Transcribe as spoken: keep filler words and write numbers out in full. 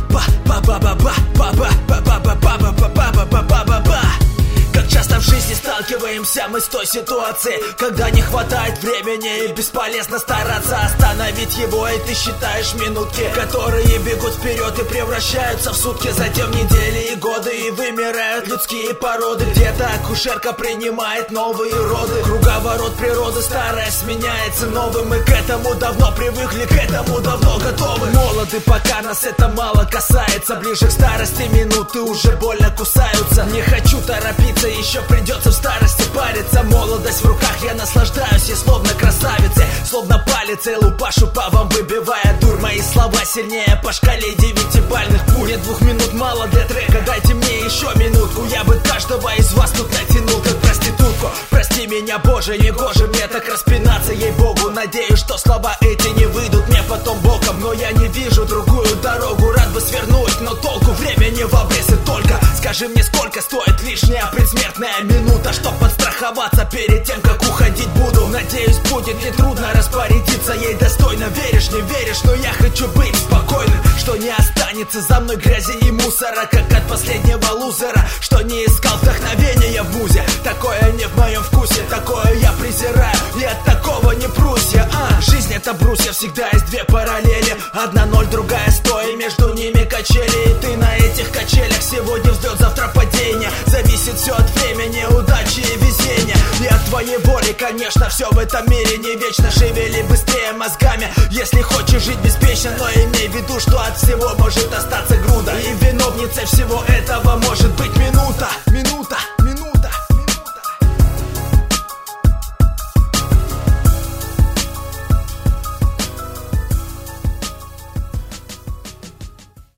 Ба-ба-ба-ба-ба-ба-ба-ба-ба-ба-ба-ба-ба-ба-ба-ба-ба. Как часто в жизни сталкиваемся мы с той ситуацией, когда не хватает времени и бесполезно стараться остановить его. И ты считаешь минутки, которые бегут вперед и превращаются в сутки. Затем недели и годы, и вымирают людские породы. Где-то акушерка принимает новые роды. Круговорот природы, старое сменяется новым. Мы к этому давно привыкли, к этому давно готовы. Молоды, пока нас это мало касается. Ближе к старости минуты уже больно кусаются. Не хочу торопиться, еще придется в старости париться. Молодость в руках, я наслаждаюсь, и словно красавицы, словно палицей лупашу по вам, выбивая дурь. Мои слова сильнее по шкале девятибальных пуль. Мне двух минут мало для трека, дайте мне еще минутку. Я бы каждого из вас тут натянул, как проститутку. Прости меня, Боже, не гоже мне так распинаться, ей-богу. Надеюсь, что слова эти не выйдут мне потом боком, но я не вижу другую дорогу. Рад бы свернуть, но толку, времени в обрез. И только скажи мне, сколько стоит лишняя предсмертная минута, чтоб подстраховаться перед тем, как уходить буду. Надеюсь, будет нетрудно распорядиться ей достойно. Веришь, не веришь, но я хочу быть спокойным, что не останется за мной грязи и мусора, как от последнего лузера, что не искал вдохновения в музе. Такое не в моем вкусе, такое я презираю, и от такого не прусь я. а, Жизнь это брусья, всегда есть две параллели. Одна ноль, другая сто, и между ними качели. И ты на этих качелях, сегодня взлет, завтра падение. Зависит все от времени, удачи и везения, и от твоей воли, конечно. Все в этом мире не вечно, шевели быстрее мозгами, если хочешь жить беспечно. Но имей в виду, что от всего может остаться груда, и виновницей всего этого может быть минута. Минута